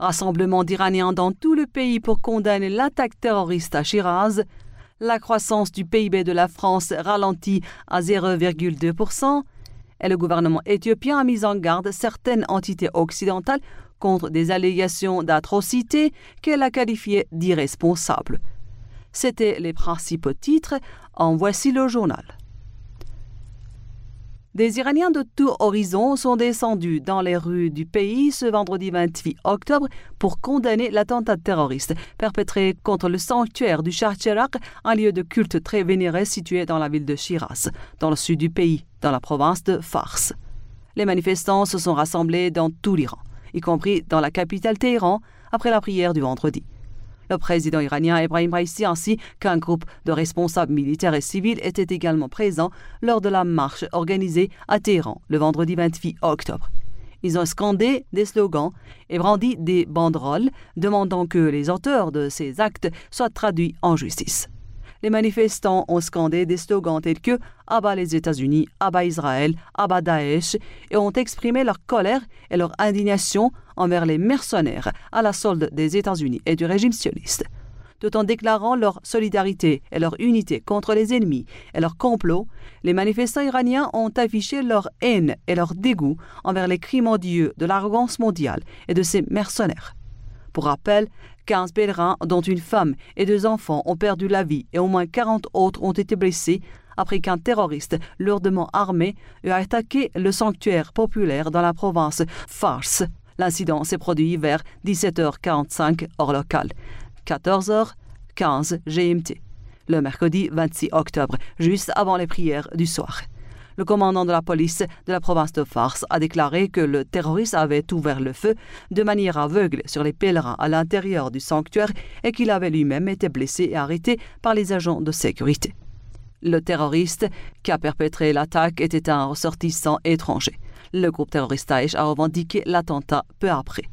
Rassemblement d'Iraniens dans tout le pays pour condamner l'attaque terroriste à Shiraz. La croissance du PIB de la France ralentit à 0,2%. Et le gouvernement éthiopien a mis en garde certaines entités occidentales contre des allégations d'atrocité qu'elle a qualifiées d'irresponsables. C'étaient les principaux titres. En voici le journal. Des Iraniens de tout horizon sont descendus dans les rues du pays ce vendredi 28 octobre pour condamner l'attentat terroriste perpétré contre le sanctuaire du Shah Cheragh, un lieu de culte très vénéré situé dans la ville de Shiraz, dans le sud du pays, dans la province de Fars. Les manifestants se sont rassemblés dans tout l'Iran, y compris dans la capitale Téhéran, après la prière du vendredi. Le président iranien Ebrahim Raïssi ainsi qu'un groupe de responsables militaires et civils étaient également présents lors de la marche organisée à Téhéran le vendredi 28 octobre. Ils ont scandé des slogans et brandi des banderoles demandant que les auteurs de ces actes soient traduits en justice. Les manifestants ont scandé des slogans tels que « Abat les États-Unis, abat Israël, abat Daesh » et ont exprimé leur colère et leur indignation envers les mercenaires à la solde des États-Unis et du régime sioniste. Tout en déclarant leur solidarité et leur unité contre les ennemis et leur complot, les manifestants iraniens ont affiché leur haine et leur dégoût envers les crimes odieux de l'arrogance mondiale et de ses mercenaires. Pour rappel, 15 pèlerins, dont une femme et 2 enfants, ont perdu la vie et au moins 40 autres ont été blessés après qu'un terroriste lourdement armé ait attaqué le sanctuaire populaire dans la province Fars. L'incident s'est produit vers 17h45 heure locale, 14h15 GMT, le mercredi 26 octobre, juste avant les prières du soir. Le commandant de la police de la province de Fars a déclaré que le terroriste avait ouvert le feu de manière aveugle sur les pèlerins à l'intérieur du sanctuaire et qu'il avait lui-même été blessé et arrêté par les agents de sécurité. Le terroriste qui a perpétré l'attaque était un ressortissant étranger. Le groupe terroriste Daesh a revendiqué l'attentat peu après.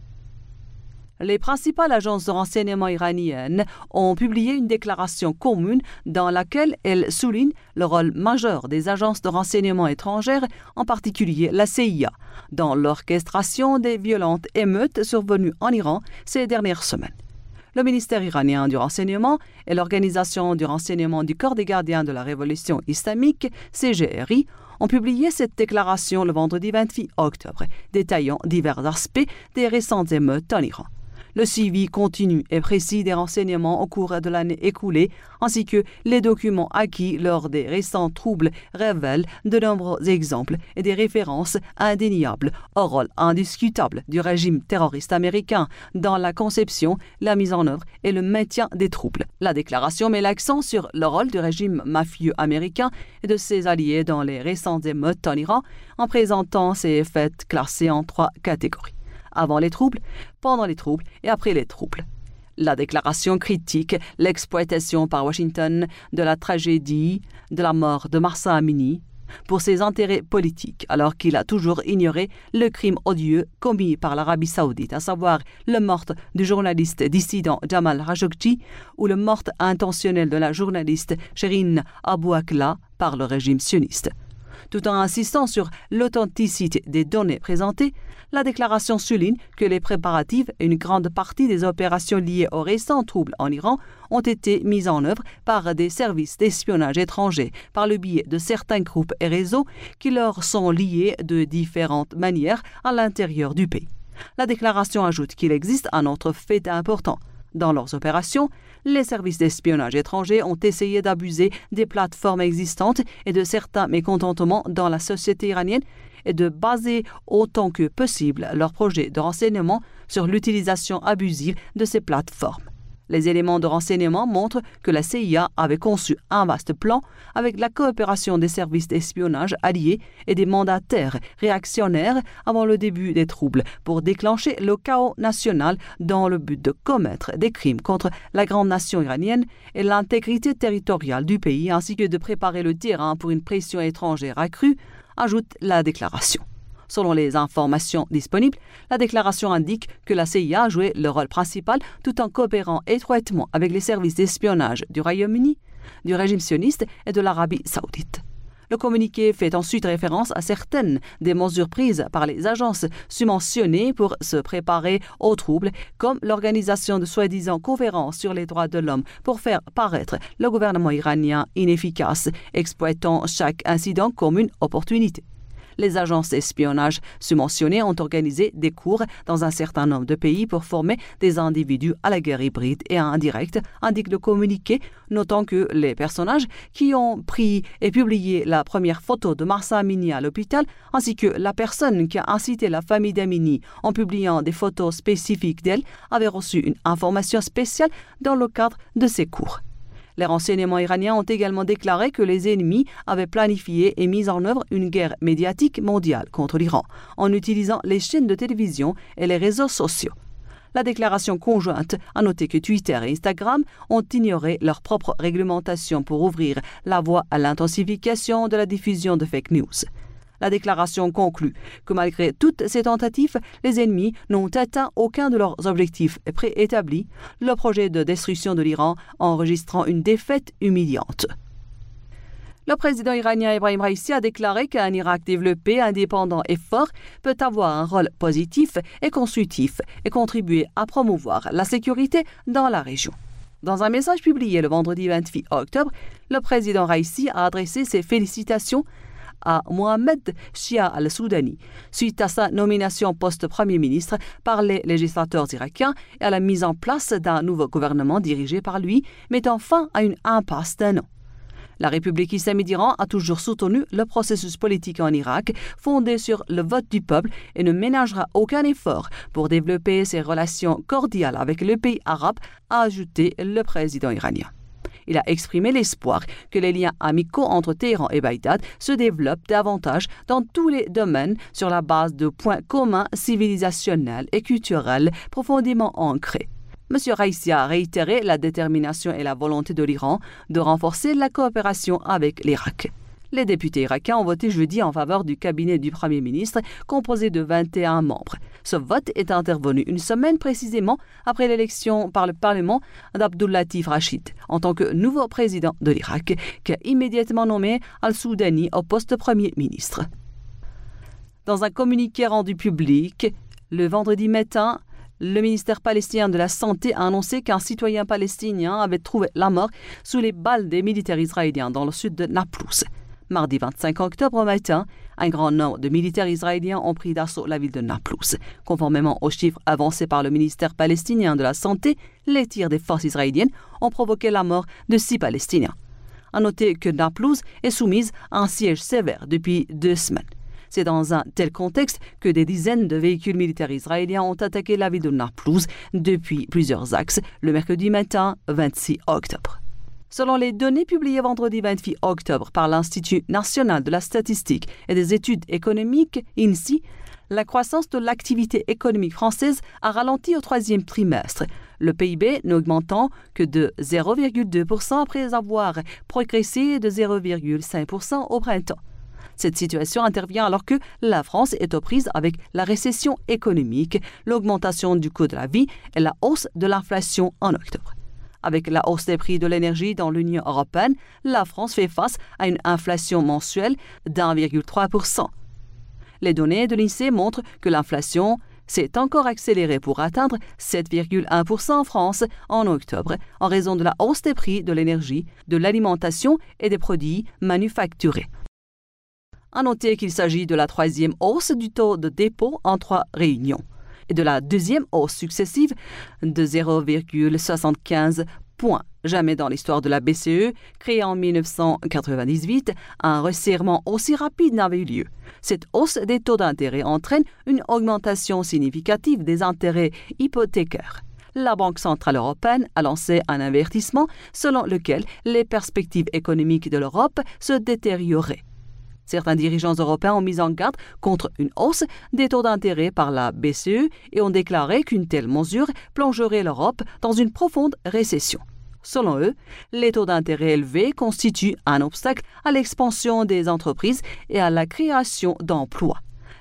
Les principales agences de renseignement iraniennes ont publié une déclaration commune dans laquelle elles soulignent le rôle majeur des agences de renseignement étrangères, en particulier la CIA, dans l'orchestration des violentes émeutes survenues en Iran ces dernières semaines. Le ministère iranien du renseignement et l'Organisation du renseignement du Corps des gardiens de la Révolution islamique, CGRI, ont publié cette déclaration le vendredi 28 octobre, détaillant divers aspects des récentes émeutes en Iran. Le suivi continu et précis des renseignements au cours de l'année écoulée, ainsi que les documents acquis lors des récents troubles révèlent de nombreux exemples et des références indéniables au rôle indiscutable du régime terroriste américain dans la conception, la mise en œuvre et le maintien des troubles. La déclaration met l'accent sur le rôle du régime mafieux américain et de ses alliés dans les récentes émeutes en Iran, en présentant ces faits classés en 3 catégories: avant les troubles, pendant les troubles et après les troubles. La déclaration critique l'exploitation par Washington de la tragédie de la mort de Mahsa Amini pour ses intérêts politiques, alors qu'il a toujours ignoré le crime odieux commis par l'Arabie saoudite, à savoir le meurtre du journaliste dissident Jamal Khashoggi ou le meurtre intentionnel de la journaliste Shirin Abu Akleh par le régime sioniste. Tout en insistant sur l'authenticité des données présentées, la déclaration souligne que les préparatifs et une grande partie des opérations liées aux récents troubles en Iran ont été mises en œuvre par des services d'espionnage étrangers par le biais de certains groupes et réseaux qui leur sont liés de différentes manières à l'intérieur du pays. La déclaration ajoute qu'il existe un autre fait important. Dans leurs opérations, les services d'espionnage étrangers ont essayé d'abuser des plateformes existantes et de certains mécontentements dans la société iranienne et de baser autant que possible leurs projets de renseignement sur l'utilisation abusive de ces plateformes. Les éléments de renseignement montrent que la CIA avait conçu un vaste plan avec la coopération des services d'espionnage alliés et des mandataires réactionnaires avant le début des troubles pour déclencher le chaos national dans le but de commettre des crimes contre la grande nation iranienne et l'intégrité territoriale du pays, ainsi que de préparer le terrain pour une pression étrangère accrue, ajoute la déclaration. Selon les informations disponibles, la déclaration indique que la CIA a joué le rôle principal tout en coopérant étroitement avec les services d'espionnage du Royaume-Uni, du régime sioniste et de l'Arabie saoudite. Le communiqué fait ensuite référence à certaines des mesures prises par les agences subventionnées pour se préparer aux troubles, comme l'organisation de soi-disant conférences sur les droits de l'homme pour faire paraître le gouvernement iranien inefficace, exploitant chaque incident comme une opportunité. Les agences d'espionnage subventionnées ont organisé des cours dans un certain nombre de pays pour former des individus à la guerre hybride et indirecte, indique le communiqué, notant que les personnages qui ont pris et publié la première photo de Mahsa Amini à l'hôpital, ainsi que la personne qui a incité la famille d'Amini en publiant des photos spécifiques d'elle, avaient reçu une information spéciale dans le cadre de ces cours. Les renseignements iraniens ont également déclaré que les ennemis avaient planifié et mis en œuvre une guerre médiatique mondiale contre l'Iran, en utilisant les chaînes de télévision et les réseaux sociaux. La déclaration conjointe a noté que Twitter et Instagram ont ignoré leur propre réglementation pour ouvrir la voie à l'intensification de la diffusion de fake news. La déclaration conclut que malgré toutes ces tentatives, les ennemis n'ont atteint aucun de leurs objectifs préétablis, le projet de destruction de l'Iran enregistrant une défaite humiliante. Le président iranien Ebrahim Raïssi a déclaré qu'un Irak développé, indépendant et fort peut avoir un rôle positif et constructif et contribuer à promouvoir la sécurité dans la région. Dans un message publié le vendredi 28 octobre, le président Raïssi a adressé ses félicitations à Mohamed Shia al-Soudani suite à sa nomination poste Premier ministre par les législateurs irakiens et à la mise en place d'un nouveau gouvernement dirigé par lui, mettant fin à une impasse d'un an. La République islamique d'Iran a toujours soutenu le processus politique en Irak fondé sur le vote du peuple et ne ménagera aucun effort pour développer ses relations cordiales avec le pays arabe, a ajouté le président iranien. Il a exprimé l'espoir que les liens amicaux entre Téhéran et Bagdad se développent davantage dans tous les domaines sur la base de points communs civilisationnels et culturels profondément ancrés. M. Raïssi a réitéré la détermination et la volonté de l'Iran de renforcer la coopération avec l'Irak. Les députés irakiens ont voté jeudi en faveur du cabinet du Premier ministre composé de 21 membres. Ce vote est intervenu une semaine précisément après l'élection par le Parlement d'Abdul-Latif Rachid en tant que nouveau président de l'Irak, qui a immédiatement nommé al-Soudani au poste de Premier ministre. Dans un communiqué rendu public le vendredi matin, le ministère palestinien de la Santé a annoncé qu'un citoyen palestinien avait trouvé la mort sous les balles des militaires israéliens dans le sud de Naplouse. Mardi 25 octobre au matin, un grand nombre de militaires israéliens ont pris d'assaut la ville de Naplouse. Conformément aux chiffres avancés par le ministère palestinien de la Santé, les tirs des forces israéliennes ont provoqué la mort de 6 Palestiniens. À noter que Naplouse est soumise à un siège sévère depuis 2 semaines. C'est dans un tel contexte que des dizaines de véhicules militaires israéliens ont attaqué la ville de Naplouse depuis plusieurs axes le mercredi matin 26 octobre. Selon les données publiées vendredi 28 octobre par l'Institut national de la statistique et des études économiques, INSEE, la croissance de l'activité économique française a ralenti au 3e trimestre, le PIB n'augmentant que de 0,2% après avoir progressé de 0,5% au printemps. Cette situation intervient alors que la France est aux prises avec la récession économique, l'augmentation du coût de la vie et la hausse de l'inflation en octobre. Avec la hausse des prix de l'énergie dans l'Union européenne, la France fait face à une inflation mensuelle d'1,3%. Les données de l'INSEE montrent que l'inflation s'est encore accélérée pour atteindre 7,1% en France en octobre en raison de la hausse des prix de l'énergie, de l'alimentation et des produits manufacturés. À noter qu'il s'agit de la 3e hausse du taux de dépôt en 3 réunions et de la 2e hausse successive de 0,75 points. Jamais dans l'histoire de la BCE, créée en 1998, un resserrement aussi rapide n'avait eu lieu. Cette hausse des taux d'intérêt entraîne une augmentation significative des intérêts hypothécaires. La Banque centrale européenne a lancé un avertissement selon lequel les perspectives économiques de l'Europe se détérioraient. Certains dirigeants européens ont mis en garde contre une hausse des taux d'intérêt par la BCE et ont déclaré qu'une telle mesure plongerait l'Europe dans une profonde récession. Selon eux, les taux d'intérêt élevés constituent un obstacle à l'expansion des entreprises et à la création d'emplois.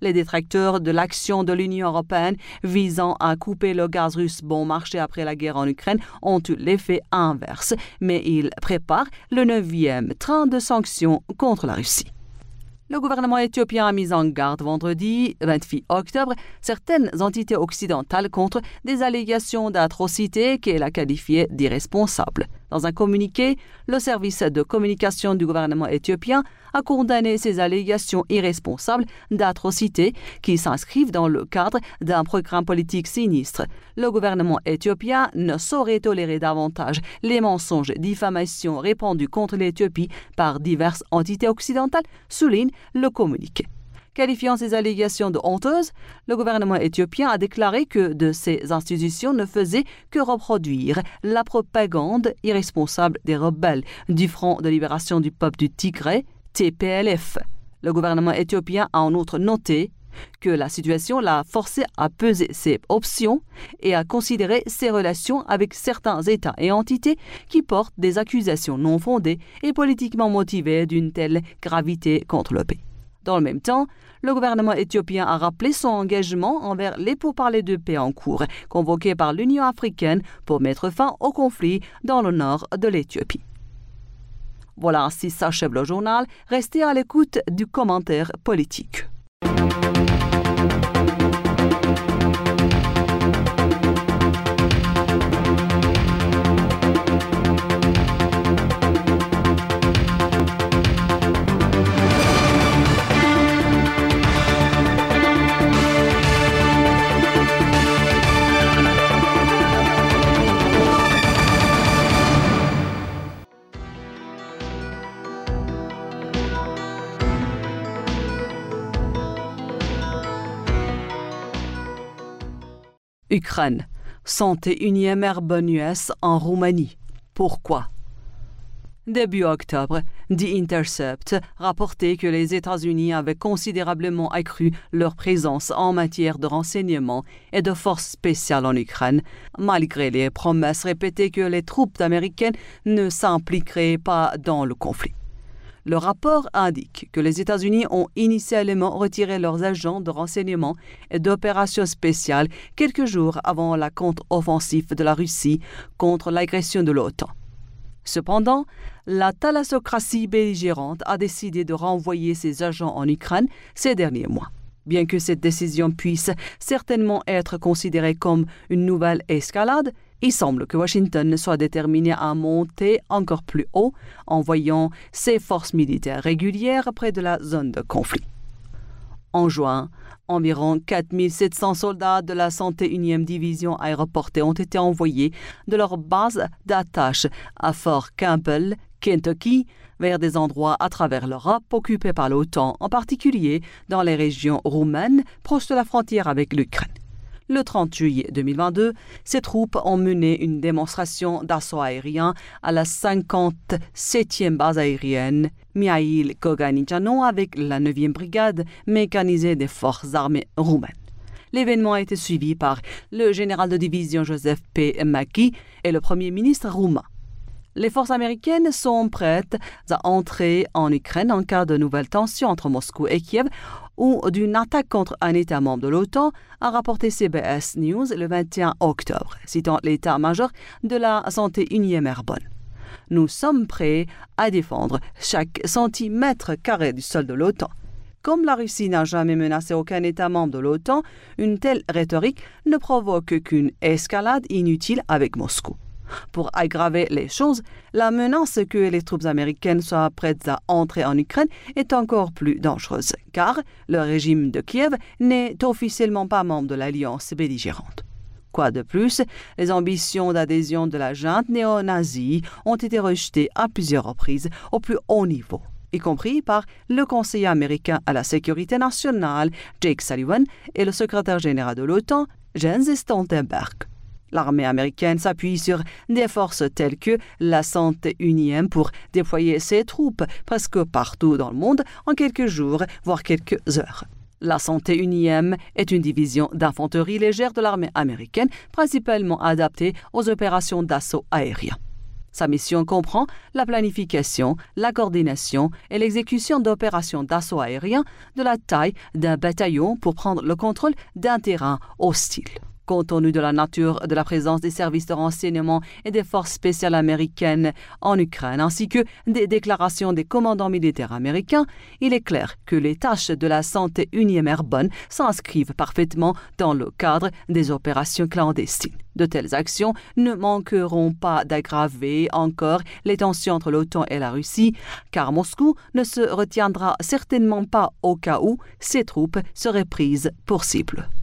Les détracteurs de l'action de l'Union européenne visant à couper le gaz russe bon marché après la guerre en Ukraine ont eu l'effet inverse, mais ils préparent le 9e train de sanctions contre la Russie. Le gouvernement éthiopien a mis en garde vendredi 28 octobre certaines entités occidentales contre des allégations d'atrocités qu'elle a qualifiées d'irresponsables. Dans un communiqué, le service de communication du gouvernement éthiopien a condamné ces allégations irresponsables d'atrocités qui s'inscrivent dans le cadre d'un programme politique sinistre. Le gouvernement éthiopien ne saurait tolérer davantage les mensonges et diffamations répandus contre l'Éthiopie par diverses entités occidentales, souligne le communiqué. Qualifiant ces allégations de honteuses, le gouvernement éthiopien a déclaré que de ces institutions ne faisaient que reproduire la propagande irresponsable des rebelles du Front de libération du peuple du Tigré, TPLF. Le gouvernement éthiopien a en outre noté que la situation l'a forcé à peser ses options et à considérer ses relations avec certains États et entités qui portent des accusations non fondées et politiquement motivées d'une telle gravité contre le pays. Dans le même temps, le gouvernement éthiopien a rappelé son engagement envers les pourparlers de paix en cours, convoqués par l'Union africaine pour mettre fin au conflit dans le nord de l'Éthiopie. Voilà ainsi s'achève le journal. Restez à l'écoute du commentaire politique. Ukraine, 101e Airborne US en Roumanie. Pourquoi? Début octobre, The Intercept rapportait que les États-Unis avaient considérablement accru leur présence en matière de renseignement et de forces spéciales en Ukraine, malgré les promesses répétées que les troupes américaines ne s'impliqueraient pas dans le conflit. Le rapport indique que les États-Unis ont initialement retiré leurs agents de renseignement et d'opérations spéciales quelques jours avant la contre-offensive de la Russie contre l'agression de l'OTAN. Cependant, la thalassocratie belligérante a décidé de renvoyer ses agents en Ukraine ces derniers mois. Bien que cette décision puisse certainement être considérée comme une nouvelle escalade, il semble que Washington soit déterminé à monter encore plus haut, envoyant ses forces militaires régulières près de la zone de conflit. En juin, environ 4700 soldats de la 101e division aéroportée ont été envoyés de leur base d'attache à Fort Campbell, Kentucky, vers des endroits à travers l'Europe occupés par l'OTAN, en particulier dans les régions roumaines proches de la frontière avec l'Ukraine. Le 30 juillet 2022, ces troupes ont mené une démonstration d'assaut aérien à la 57e base aérienne Mihail Kogalniceanu avec la 9e brigade mécanisée des forces armées roumaines. L'événement a été suivi par le général de division Joseph P. Maki et le premier ministre roumain. Les forces américaines sont prêtes à entrer en Ukraine en cas de nouvelles tensions entre Moscou et Kiev ou d'une attaque contre un État membre de l'OTAN, a rapporté CBS News le 21 octobre, citant l'état-major de la 101e Airborne. Nous sommes prêts à défendre chaque centimètre carré du sol de l'OTAN. Comme la Russie n'a jamais menacé aucun État membre de l'OTAN, une telle rhétorique ne provoque qu'une escalade inutile avec Moscou. Pour aggraver les choses, la menace que les troupes américaines soient prêtes à entrer en Ukraine est encore plus dangereuse, car le régime de Kiev n'est officiellement pas membre de l'alliance belligérante. Quoi de plus, les ambitions d'adhésion de la junte néo-nazie ont été rejetées à plusieurs reprises au plus haut niveau, y compris par le conseiller américain à la sécurité nationale, Jake Sullivan, et le secrétaire général de l'OTAN, Jens Stoltenberg. L'armée américaine s'appuie sur des forces telles que la 101e pour déployer ses troupes presque partout dans le monde en quelques jours, voire quelques heures. La 101e est une division d'infanterie légère de l'armée américaine, principalement adaptée aux opérations d'assaut aérien. Sa mission comprend la planification, la coordination et l'exécution d'opérations d'assaut aérien de la taille d'un bataillon pour prendre le contrôle d'un terrain hostile. Compte tenu de la nature de la présence des services de renseignement et des forces spéciales américaines en Ukraine, ainsi que des déclarations des commandants militaires américains, il est clair que les tâches de la 101e Airborne s'inscrivent parfaitement dans le cadre des opérations clandestines. De telles actions ne manqueront pas d'aggraver encore les tensions entre l'OTAN et la Russie, car Moscou ne se retiendra certainement pas au cas où ses troupes seraient prises pour cible.